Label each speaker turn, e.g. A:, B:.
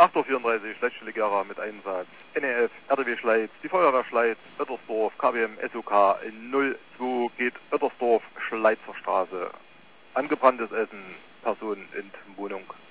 A: 8:34 Uhr, Schlechtlegierer mit Einsatz. NEF, RDW Schleiz, die Feuerwehr Schleiz, Oettersdorf, KWM SOK 02 geht Oettersdorf, Schleizer Straße. Angebranntes Essen, Person in Wohnung.